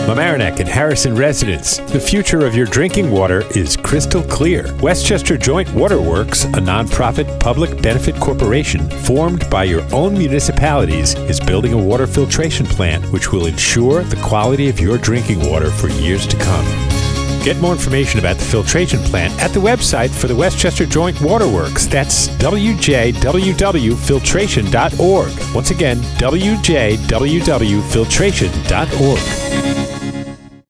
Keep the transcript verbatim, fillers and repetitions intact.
Mamaroneck and Harrison residents, the future of your drinking water is crystal clear. Westchester Joint Waterworks, a nonprofit public benefit corporation formed by your own municipalities, is building a water filtration plant which will ensure the quality of your drinking water for years to come. Get more information about the filtration plant at the website for the Westchester Joint Waterworks. That's w j w w filtration dot org. Once again, w j w w filtration dot org.